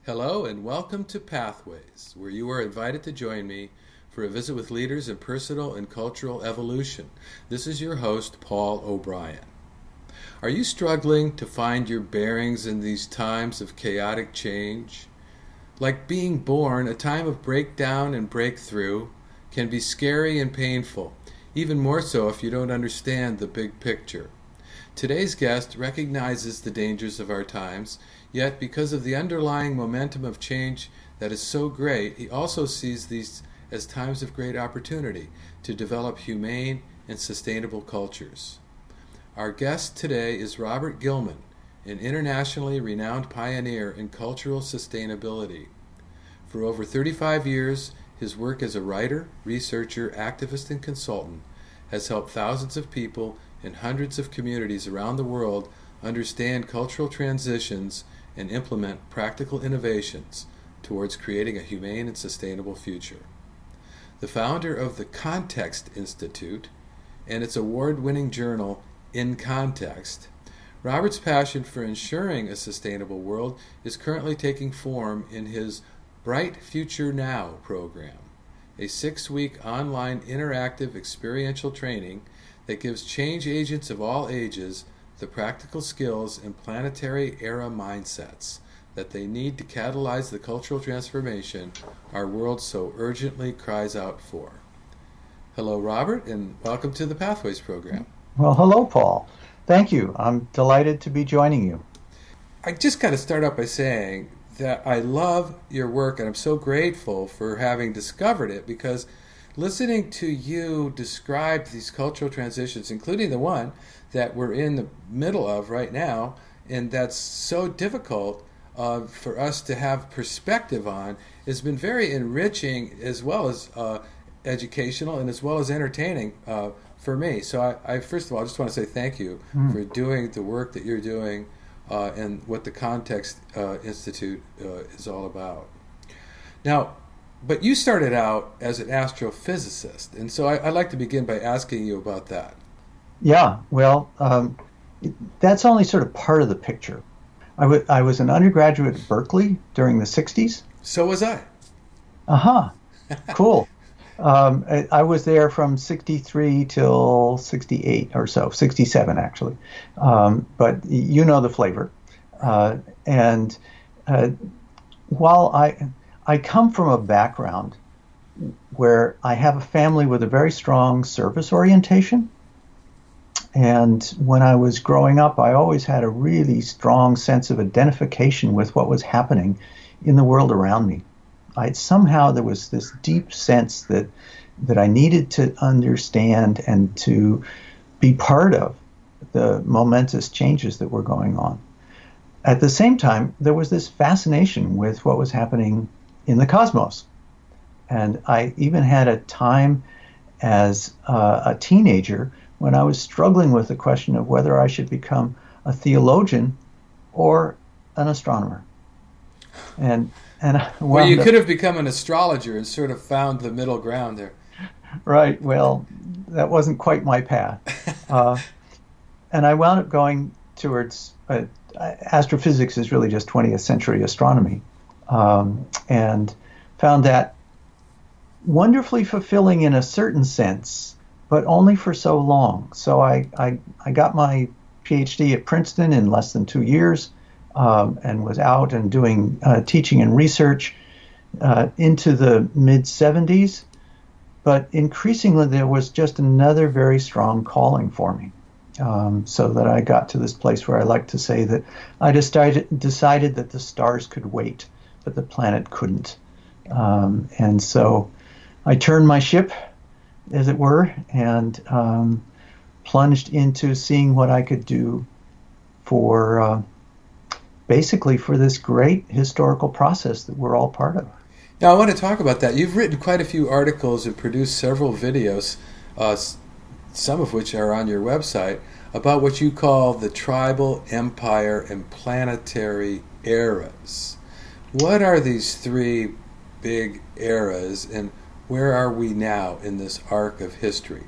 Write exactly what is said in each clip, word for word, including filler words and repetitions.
Hello and welcome to Pathways, where you are invited to join me for a visit with leaders in personal and cultural evolution. This is your host, Paul O'Brien. Are you struggling to find your bearings in these times of chaotic change? Like being born, a time of breakdown and breakthrough can be scary and painful, even more so if you don't understand the big picture. Today's guest recognizes the dangers of our times, yet because of the underlying momentum of change that is so great, he also sees these as times of great opportunity to develop humane and sustainable cultures. Our guest today is Robert Gilman, an internationally renowned pioneer in cultural sustainability. For over thirty-five years, his work as a writer, researcher, activist, and consultant has helped thousands of people in hundreds of communities around the world understand cultural transitions and implement practical innovations towards creating a humane and sustainable future. The founder of the Context Institute and its award-winning journal, In Context, Robert's passion for ensuring a sustainable world is currently taking form in his Bright Future Now program, a six-week online interactive experiential training that gives change agents of all ages the practical skills and planetary-era mindsets that they need to catalyze the cultural transformation our world so urgently cries out for. Hello, Robert, and welcome to the Pathways program. Well, hello, Paul. Thank you. I'm delighted to be joining you. I just got to start out by saying that I love your work, and I'm so grateful for having discovered it, because listening to you describe these cultural transitions, including the one that we're in the middle of right now, and that's so difficult uh, for us to have perspective on, has been very enriching as well as uh, educational and as well as entertaining uh, for me. So I, I first of all, I just want to say thank you mm. for doing the work that you're doing uh, and what the Context uh, Institute uh, is all about. Now, but you started out as an astrophysicist, and so I, I'd like to begin by asking you about that. Yeah, well, um, that's only sort of part of the picture. I, w- I was an undergraduate at Berkeley during the sixties. So was I. Uh-huh. Cool. um, I, I was there from sixty-three till sixty-eight or so, sixty-seven actually. Um, but you know the flavor. Uh, and uh, while I... I come from a background where I have a family with a very strong service orientation. And when I was growing up, I always had a really strong sense of identification with what was happening in the world around me. I somehow there was this deep sense that that I needed to understand and to be part of the momentous changes that were going on. At the same time, there was this fascination with what was happening in the cosmos. And I even had a time as uh, a teenager when I was struggling with the question of whether I should become a theologian or an astronomer. And and I well, you could have become an astrologer and sort of found the middle ground there. Right. Well, that wasn't quite my path. Uh, and I wound up going towards uh, astrophysics is really just twentieth century astronomy. Um, and found that wonderfully fulfilling in a certain sense, but only for so long. So I, I, I got my PhD at Princeton in less than two years um, and was out and doing uh, teaching and research uh, into the mid seventies. But increasingly, there was just another very strong calling for me. Um, so that I got to this place where I like to say that I decided, decided that the stars could wait, but the planet couldn't. Um, and so I turned my ship, as it were, and um, plunged into seeing what I could do for, uh, basically for this great historical process that we're all part of. Now I want to talk about that. You've written quite a few articles and produced several videos, uh, some of which are on your website, about what you call the tribal, empire, and planetary eras. What are these three big eras, and where are we now in this arc of history?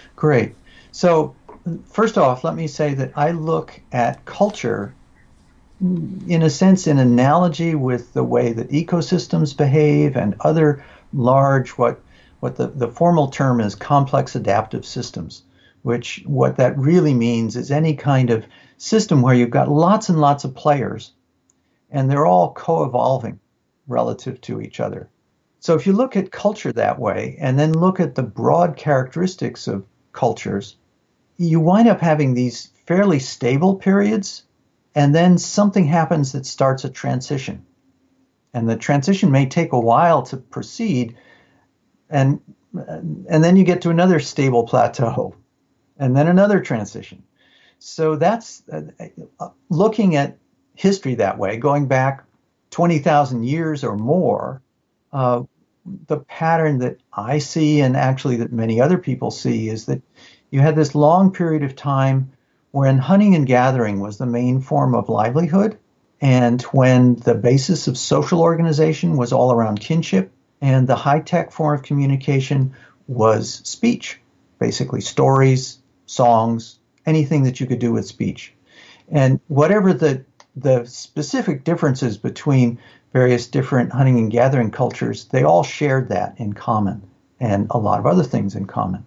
Great. So, first off, let me say that I look at culture in a sense, an analogy with the way that ecosystems behave and other large, what what the, the formal term is complex adaptive systems, which what that really means is any kind of system where you've got lots and lots of players and they're all co-evolving relative to each other. So if you look at culture that way and then look at the broad characteristics of cultures, you wind up having these fairly stable periods, and then something happens that starts a transition. And the transition may take a while to proceed, and and then you get to another stable plateau, and then another transition. So that's uh, looking at history that way, going back twenty thousand years or more. Uh, the pattern that I see, and actually that many other people see, is that you had this long period of time when hunting and gathering was the main form of livelihood, and when the basis of social organization was all around kinship, and the high-tech form of communication was speech, basically stories, songs, anything that you could do with speech. And whatever the the specific differences between various different hunting and gathering cultures, they all shared that in common, and a lot of other things in common.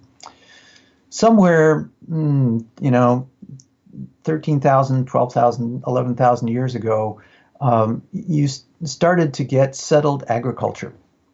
Somewhere, mm, you know, thirteen thousand, twelve thousand, eleven thousand years ago, um, you s- started to get settled agriculture.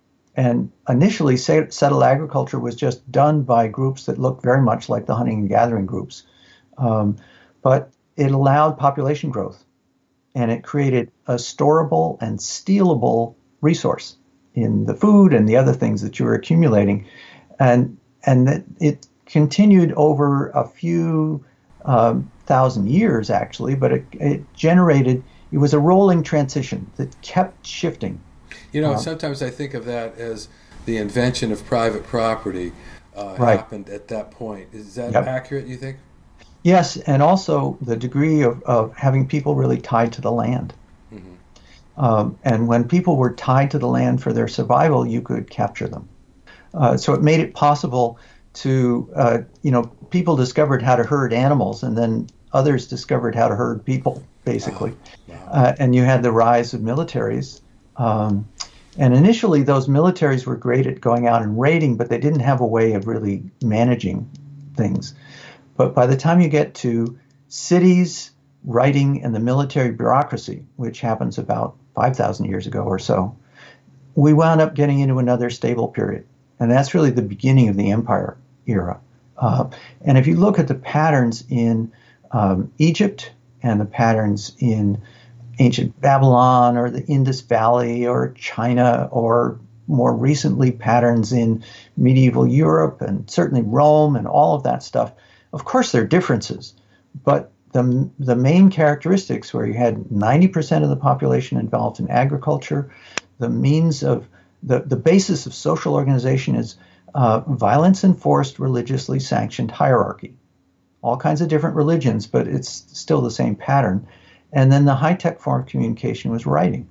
And initially, sa- settled agriculture was just done by groups that looked very much like the hunting and gathering groups. Um, but it allowed population growth, and it created a storable and stealable resource in the food and the other things that you were accumulating. And, and that it continued over a few um, thousand years, actually, but it, it generated, it was a rolling transition that kept shifting. You know, Um, sometimes I think of that as the invention of private property uh, Right. happened at that point. Is that Yep. accurate, you think? Yes, and also the degree of, of having people really tied to the land. Mm-hmm. Um, and when people were tied to the land for their survival, you could capture them. Uh, so it made it possible to, uh, you know, people discovered how to herd animals, and then others discovered how to herd people, basically. Wow. Wow. Uh, and you had the rise of militaries. Um, and initially, those militaries were great at going out and raiding, but they didn't have a way of really managing things. But by the time you get to cities, writing, and the military bureaucracy, which happens about five thousand years ago or so, we wound up getting into another stable period. And that's really the beginning of the empire era. Uh, and if you look at the patterns in um, Egypt and the patterns in ancient Babylon or the Indus Valley or China, or more recently patterns in medieval Europe and certainly Rome and all of that stuff, of course there are differences, but the, the main characteristics, where you had ninety percent of the population involved in agriculture, the means of, the, the basis of social organization is uh, violence-enforced, religiously sanctioned hierarchy. All kinds of different religions, but it's still the same pattern. And then the high-tech form of communication was writing.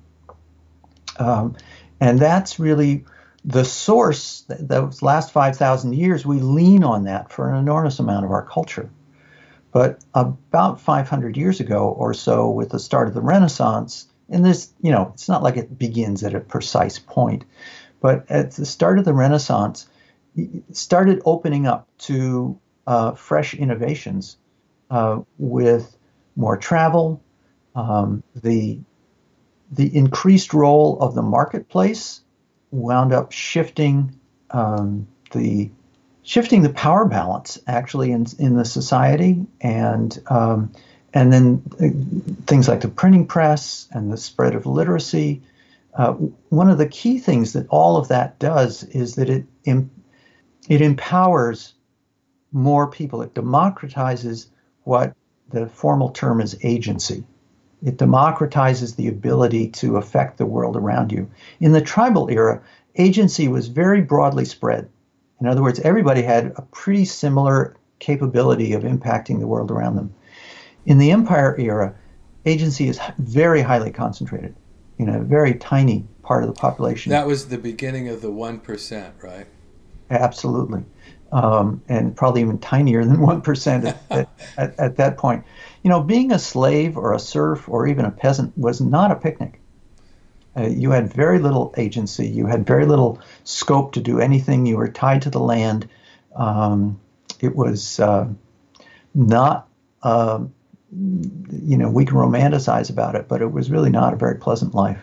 Um, and that's really the source. Those last five thousand years, we lean on that for an enormous amount of our culture. But about five hundred years ago or so, with the start of the Renaissance, and this, you know, it's not like it begins at a precise point, but at the start of the Renaissance, it started opening up to uh, fresh innovations uh, with more travel, um, the the increased role of the marketplace wound up shifting um, the shifting the power balance actually in in the society, and um, and then uh, things like the printing press and the spread of literacy. Uh, one of the key things that all of that does is that it em- it empowers more people. It democratizes what the formal term is agency. It democratizes the ability to affect the world around you. In the tribal era, agency was very broadly spread. In other words, everybody had a pretty similar capability of impacting the world around them. In the empire era, agency is very highly concentrated in a very tiny part of the population. That was the beginning of the one percent, right? Absolutely. um, and probably even tinier than one percent at, at, at, at that point. You know, being a slave or a serf or even a peasant was not a picnic. Uh, you had very little agency. You had very little scope to do anything. You were tied to the land. Um, it was uh, not, uh, you know, we can romanticize about it, but it was really not a very pleasant life.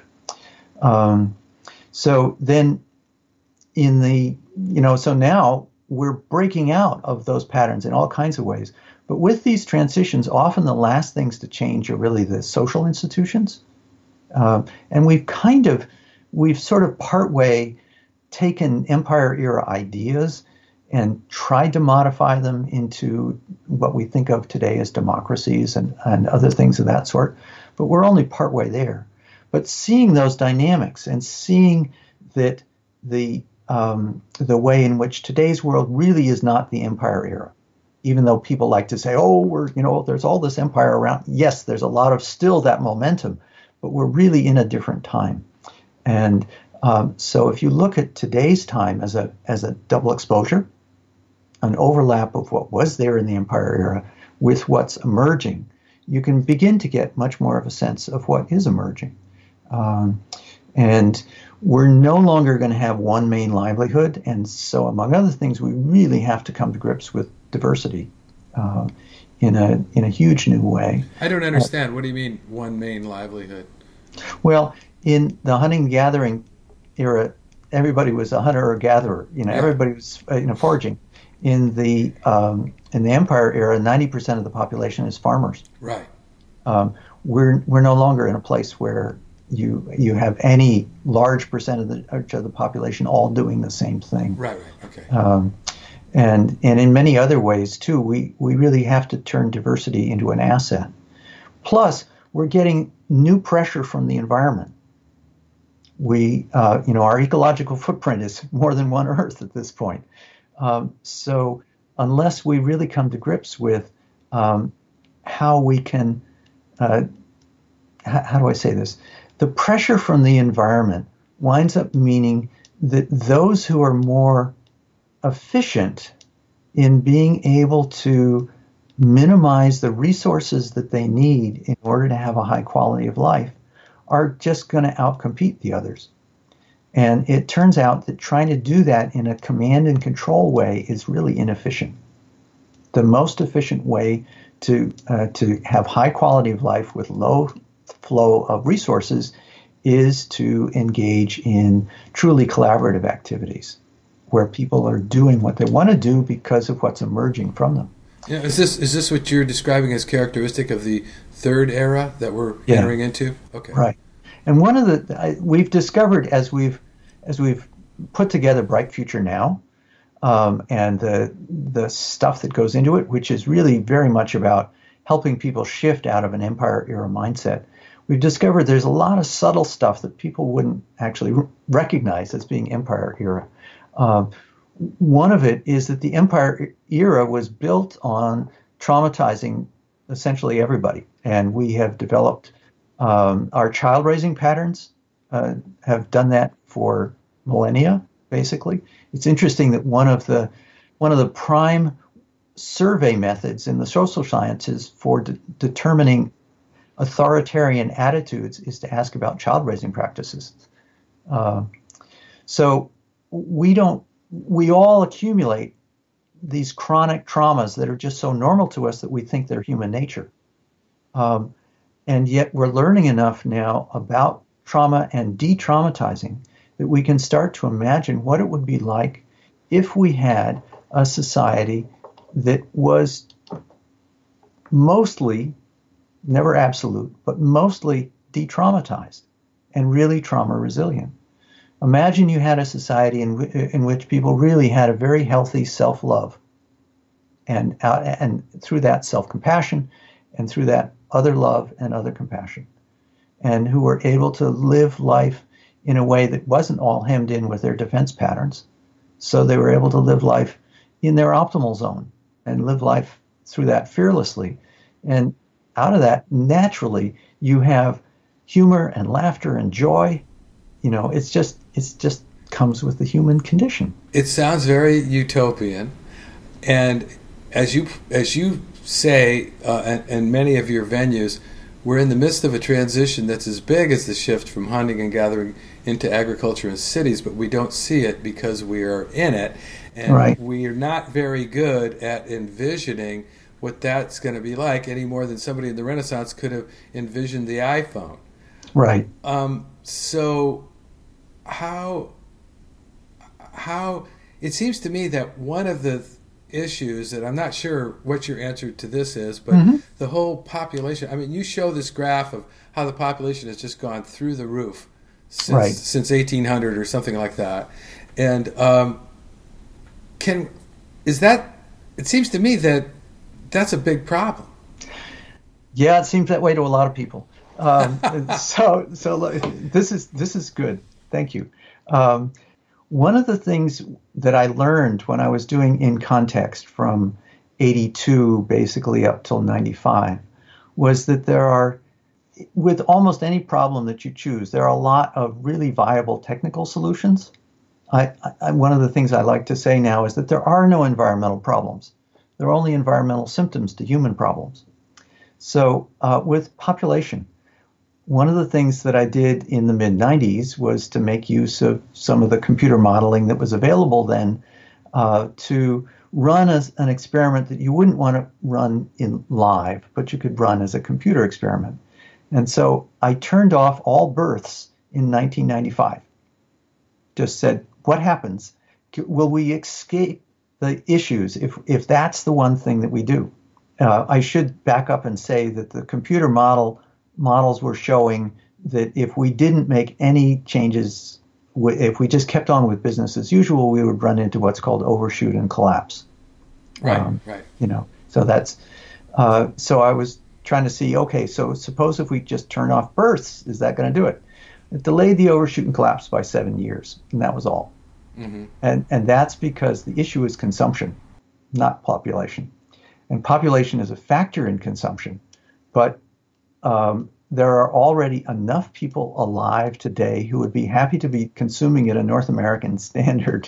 Um, so then in the, you know, so now we're breaking out of those patterns in all kinds of ways. But with these transitions, often the last things to change are really the social institutions. Uh, and we've kind of, we've sort of partway taken Empire era ideas and tried to modify them into what we think of today as democracies and, and other things of that sort. But we're only partway there. But seeing those dynamics and seeing that the um, the way in which today's world really is not the Empire era, even though people like to say, oh, we're, you know, there's all this empire around. Yes, there's a lot of still that momentum, but we're really in a different time. And um, so if you look at today's time as a as a double exposure, an overlap of what was there in the Empire era with what's emerging, you can begin to get much more of a sense of what is emerging. Um, and we're no longer going to have one main livelihood. And so, among other things, we really have to come to grips with diversity uh, in a in a huge new way. I don't understand. Uh, what do you mean, one main livelihood? Well, in the hunting-gathering era, everybody was a hunter or gatherer. You know, yeah. Everybody was uh, you know foraging. In the um, in the Empire era, ninety percent of the population is farmers. Right. Um, we're we're no longer in a place where you you have any large percent of the of the population all doing the same thing. Right. Right. Okay. Um, and and in many other ways too, we we really have to turn diversity into an asset. Plus, we're getting new pressure from the environment. We uh, you know our ecological footprint is more than one Earth at this point. Um, so unless we really come to grips with um, how we can, uh, h- how do I say this? The pressure from the environment winds up meaning that those who are more efficient in being able to minimize the resources that they need in order to have a high quality of life are just going to outcompete the others. And it turns out that trying to do that in a command and control way is really inefficient. The most efficient way to uh, to have high quality of life with low flow of resources is to engage in truly collaborative activities where people are doing what they want to do because of what's emerging from them. Yeah, is this is this what you're describing as characteristic of the third era that we're yeah. entering into? Okay. Right. And one of the I, we've discovered as we've as we've put together Bright Future Now, um, and the the stuff that goes into it, which is really very much about helping people shift out of an Empire era mindset. We've discovered there's a lot of subtle stuff that people wouldn't actually r- recognize as being Empire era. Uh, one of it is that the Empire era was built on traumatizing essentially everybody, and we have developed. Um, our child raising patterns uh, have done that for millennia, basically. It's interesting that one of the one of the prime survey methods in the social sciences for de- determining authoritarian attitudes is to ask about child raising practices. Uh, so we don't we all accumulate these chronic traumas that are just so normal to us that we think they're human nature. Um, And yet we're learning enough now about trauma and de-traumatizing that we can start to imagine what it would be like if we had a society that was mostly, never absolute, but mostly de-traumatized and really trauma resilient. Imagine you had a society in, w- in which people really had a very healthy self-love and, uh, and through that self-compassion and through that other love and other compassion, and who were able to live life in a way that wasn't all hemmed in with their defense patterns. So they were able to live life in their optimal zone and live life through that fearlessly. And out of that, naturally, you have humor and laughter and joy. You know, it's just, it's just comes with the human condition. It sounds very utopian. And as you as you say, uh, and, and many of your venues, we're in the midst of a transition that's as big as the shift from hunting and gathering into agriculture in cities, but we don't see it because we are in it. And right. we are not very good at envisioning what that's going to be like any more than somebody in the Renaissance could have envisioned the iPhone. Right. Um, so how, how, it seems to me that one of the issues that I'm not sure what your answer to this is, but mm-hmm. the whole population, I mean, you show this graph of how the population has just gone through the roof since, right. since eighteen hundred or something like that. And um, can, is that, it seems to me that that's a big problem. Yeah, it seems that way to a lot of people. Um, so, so this is, this is good. Thank you. Um, One of the things that I learned when I was doing In Context from eighty-two basically up till ninety-five was that there are, with almost any problem that you choose, there are a lot of really viable technical solutions. I, I, one of the things I like to say now is that there are no environmental problems. There are only environmental symptoms to human problems. So uh, with population, one of the things that I did in the mid nineties was to make use of some of the computer modeling that was available then uh, to run as an experiment that you wouldn't want to run in live, but you could run as a computer experiment. And so I turned off all births in nineteen ninety-five. Just said, what happens? Will we escape the issues if, if that's the one thing that we do? Uh, I should back up and say that the computer model models were showing that if we didn't make any changes, if we just kept on with business as usual, we would run into what's called overshoot and collapse. Right, um, right. You know, so that's, uh, so I was trying to see, okay, so suppose if we just turn off births, is that going to do it? It delayed the overshoot and collapse by seven years, and that was all. Mm-hmm. And and that's because the issue is consumption, not population. And population is a factor in consumption, but Um, there are already enough people alive today who would be happy to be consuming at a North American standard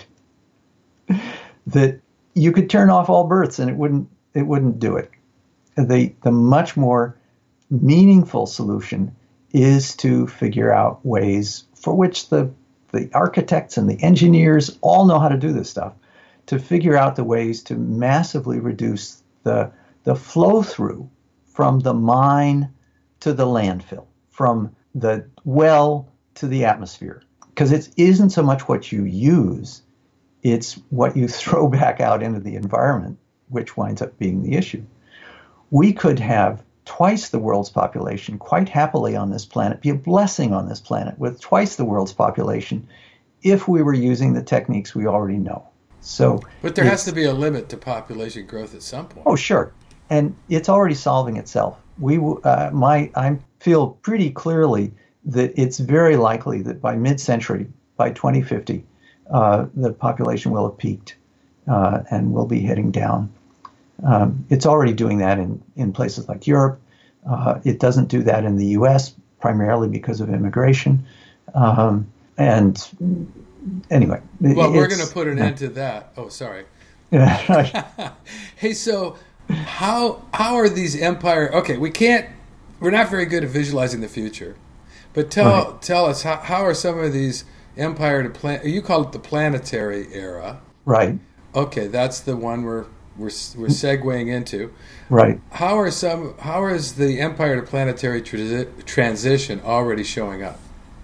that you could turn off all births and it wouldn't it wouldn't do it. The the much more meaningful solution is to figure out ways for which the the architects and the engineers all know how to do this stuff, to figure out the ways to massively reduce the the flow through from the mine to the landfill, from the well to the atmosphere. Because it isn't so much what you use, it's what you throw back out into the environment, which winds up being the issue. We could have twice the world's population quite happily on this planet, be a blessing on this planet with twice the world's population if we were using the techniques we already know. So, but there has to be a limit to population growth at some point. Oh, sure. And it's already solving itself. We, uh, my, I feel pretty clearly that it's very likely that by mid-century, by twenty fifty, uh, the population will have peaked uh, and will be heading down. Um, it's already doing that in, in places like Europe. Uh, it doesn't do that in the U S primarily because of immigration. Um, and anyway, well, we're going to put an uh, end to that. Oh, sorry. Yeah. Hey, so. How how are these empire? Okay, we can't. We're not very good at visualizing the future, but tell right. tell us how, how are some of these empire to plan? You call it the planetary era, right? Okay, that's the one we're we're we're segueing into, right? How are some? How is the empire to planetary transi- transition already showing up?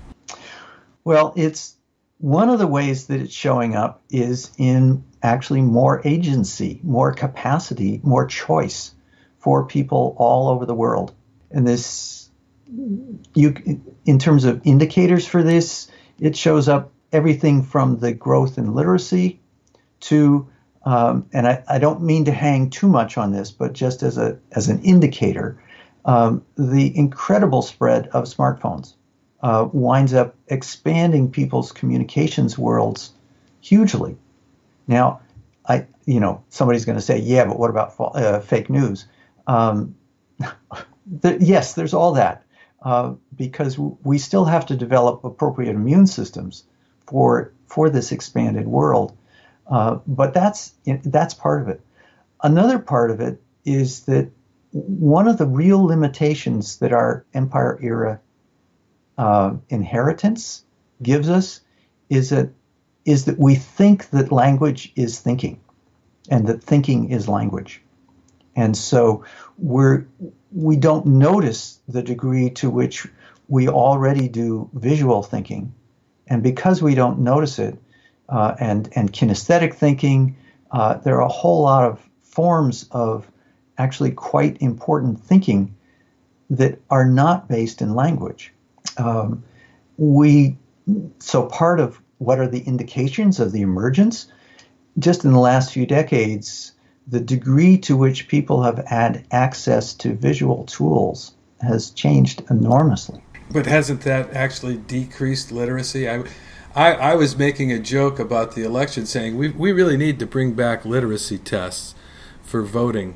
Well, it's one of the ways that it's showing up is in actually more agency, more capacity, more choice for people all over the world. And this, you, in terms of indicators for this, it shows up everything from the growth in literacy to, um, and I, I don't mean to hang too much on this, but just as a as an indicator, um, the incredible spread of smartphones uh, winds up expanding people's communications worlds hugely. Now, I, you know, somebody's going to say, yeah, but what about uh, fake news? Um, the, yes, there's all that, uh, because we still have to develop appropriate immune systems for for this expanded world. Uh, but that's that's part of it. another part of it is that one of the real limitations that our Empire era uh, inheritance gives us is that is that we think that language is thinking, and that thinking is language, and so we're we don't notice the degree to which we already do visual thinking, and because we don't notice it, uh, and and kinesthetic thinking, uh, there are a whole lot of forms of actually quite important thinking that are not based in language. Um, we so part of what are the indications of the emergence? Just in the last few decades, the degree to which people have had access to visual tools has changed enormously. But hasn't that actually decreased literacy? I, I, I was making a joke about the election, saying we we really need to bring back literacy tests for voting,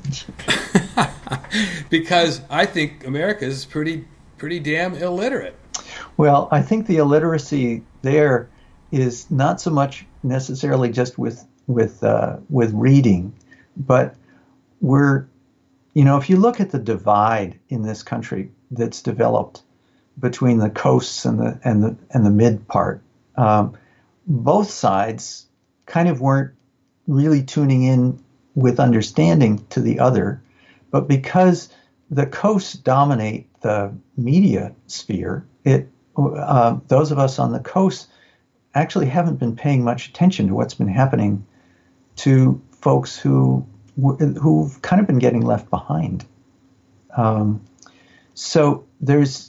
because I think America is pretty pretty damn illiterate. Well, I think the illiteracy there is not so much necessarily just with with uh, with reading, but we're, you know, if you look at the divide in this country that's developed between the coasts and the and the and the mid part, um, both sides kind of weren't really tuning in with understanding to the other, but because the coasts dominate the media sphere, it uh, those of us on the coast actually haven't been paying much attention to what's been happening to folks who who've kind of been getting left behind. Um, so there's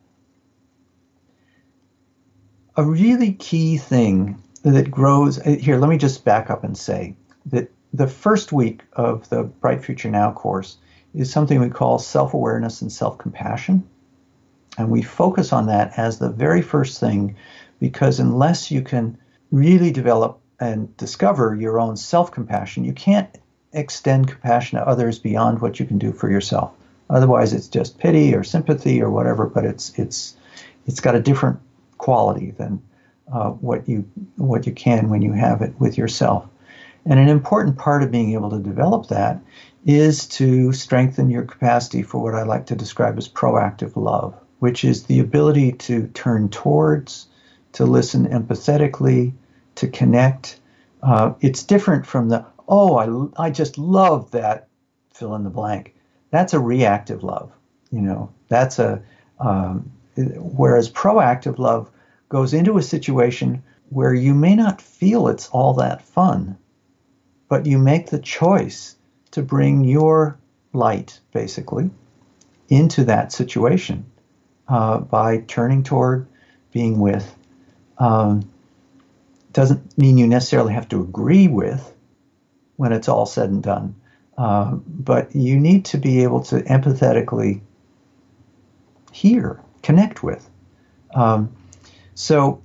a really key thing that grows. Here, let me just back up and say that the first week of the Bright Future Now course is something we call self-awareness and self-compassion. And we focus on that as the very first thing, because unless you can really develop and discover your own self-compassion, you can't extend compassion to others beyond what you can do for yourself. Otherwise, it's just pity or sympathy or whatever, but it's it's it's got a different quality than uh, what you what you can when you have it with yourself. And an important part of being able to develop that is to strengthen your capacity for what I like to describe as proactive love, which is the ability to turn towards, to listen empathetically, to connect. Uh, it's different from the, oh, I, I just love that, fill in the blank. That's a reactive love, you know, that's a, um, whereas proactive love goes into a situation where you may not feel it's all that fun, but you make the choice to bring your light, basically, into that situation uh, by turning toward, being with. Um, doesn't mean you necessarily have to agree with when it's all said and done, uh, but you need to be able to empathetically hear, connect with. Um, so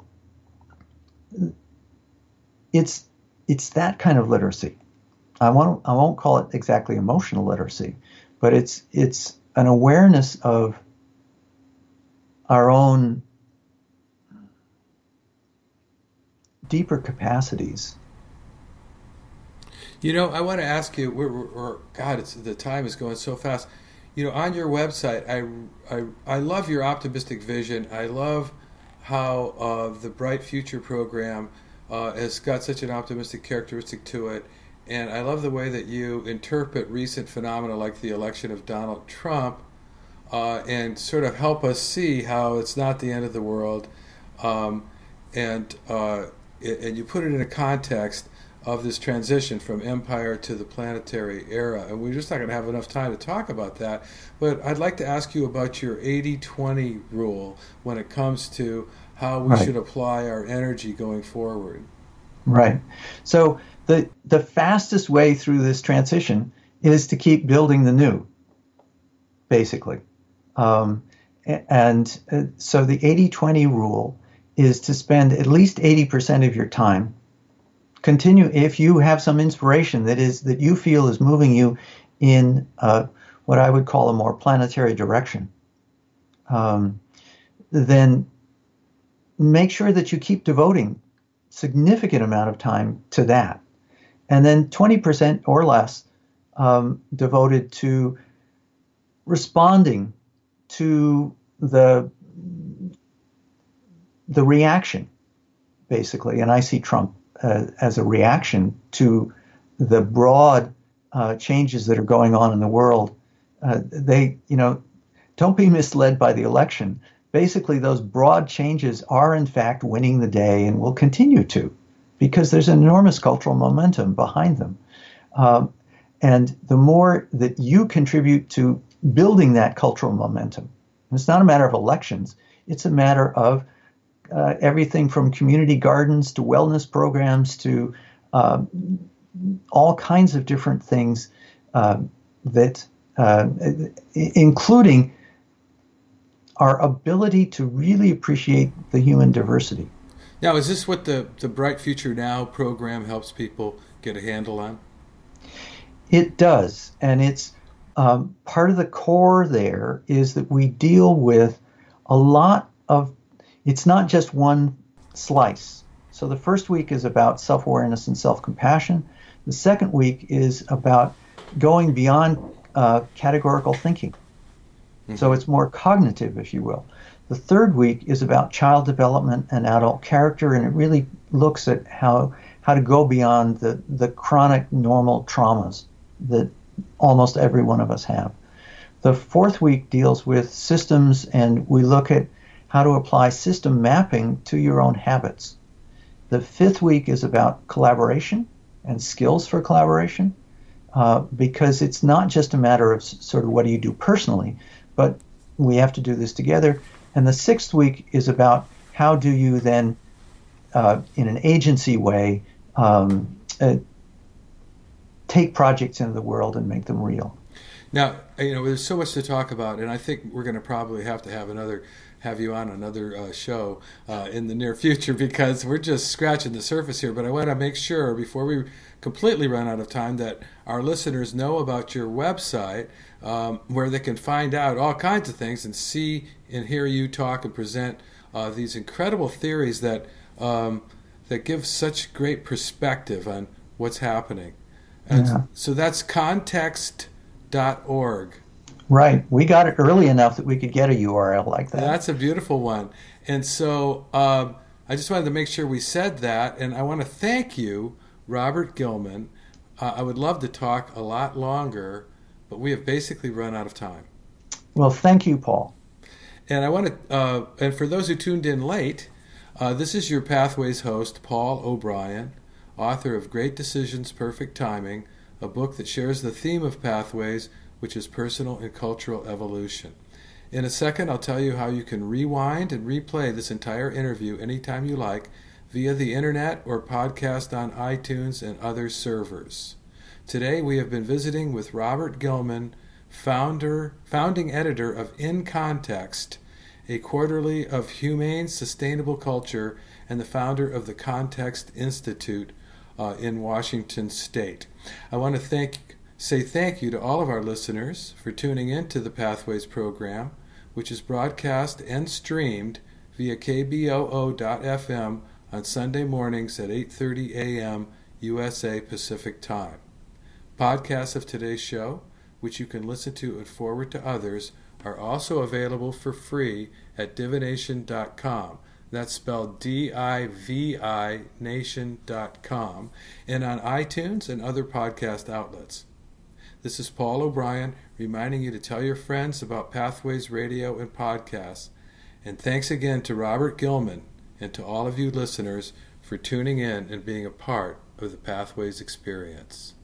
it's it's that kind of literacy. I won't I won't call it exactly emotional literacy, but it's it's an awareness of our own deeper capacities. You know, I want to ask you. We're, we're, we're, God, it's the time is going so fast. You know, on your website, I I I love your optimistic vision. I love how uh, the Bright Future program uh, has got such an optimistic characteristic to it. And I love the way that you interpret recent phenomena like the election of Donald Trump uh, and sort of help us see how it's not the end of the world. Um, and uh, it, and you put it in a context of this transition from empire to the planetary era. And we're just not going to have enough time to talk about that. But I'd like to ask you about your eighty twenty rule when it comes to how we right. should apply our energy going forward. Right. So the the fastest way through this transition is to keep building the new, basically. Um, and uh, so the eighty twenty rule is to spend at least eighty percent of your time. Continue if you have some inspiration that is that you feel is moving you in uh, what I would call a more planetary direction. Um, then make sure that you keep devoting significant amount of time to that, and then twenty percent or less um, devoted to responding to the the reaction, basically. And I see Trump uh, as a reaction to the broad uh, changes that are going on in the world. Uh, they, you know, don't be misled by the election. Basically, those broad changes are, in fact, winning the day and will continue to, because there's an enormous cultural momentum behind them. Um, and the more that you contribute to building that cultural momentum, it's not a matter of elections, it's a matter of uh, everything from community gardens to wellness programs to uh, all kinds of different things uh, that, uh, including our ability to really appreciate the human diversity. Now, is this what the, the Bright Future Now program helps people get a handle on? It does. And it's um, part of the core there is that we deal with a lot of, it's not just one slice. So the first week is about self-awareness and self-compassion. The second week is about going beyond uh, categorical thinking. So it's more cognitive, if you will. The third week is about child development and adult character, and it really looks at how how to go beyond the, the chronic normal traumas that almost every one of us have. The fourth week deals with systems, and we look at how to apply system mapping to your own habits. The fifth week is about collaboration and skills for collaboration, uh, because it's not just a matter of sort of what do you do personally, but we have to do this together. And the sixth week is about how do you then, uh, in an agency way, um, uh, take projects into the world and make them real. Now, you know, there's so much to talk about, and I think we're going to probably have to have another, have you on another uh, show uh, in the near future, because we're just scratching the surface here. But I want to make sure, before we completely run out of time, that our listeners know about your website, um, where they can find out all kinds of things and see and hear you talk and present uh, these incredible theories that um, that give such great perspective on what's happening. And yeah. So that's context dot org. Right. We got it early enough that we could get a U R L like that. That's a beautiful one. And so um, I just wanted to make sure we said that. And I want to thank you, Robert Gilman. Uh, I would love to talk a lot longer, but we have basically run out of time. Well, thank you, Paul. And I want to, uh, and for those who tuned in late, uh, this is your Pathways host, Paul O'Brien, author of Great Decisions, Perfect Timing, a book that shares the theme of Pathways, which is personal and cultural evolution. In a second, I'll tell you how you can rewind and replay this entire interview anytime you like via the internet or podcast on iTunes and other servers. Today, we have been visiting with Robert Gilman, founder, founding editor of In Context, a quarterly of humane, sustainable culture, and the founder of the Context Institute uh, in Washington State. I want to thank, say thank you to all of our listeners for tuning in to the Pathways program, which is broadcast and streamed via K B O O dot F M on Sunday mornings at eight thirty a.m. U S A Pacific Time. Podcasts of today's show, which you can listen to and forward to others, are also available for free at divination dot com. That's spelled D I V I nation dot com, and on iTunes and other podcast outlets. This is Paul O'Brien reminding you to tell your friends about Pathways Radio and podcasts. And thanks again to Robert Gilman and to all of you listeners for tuning in and being a part of the Pathways experience.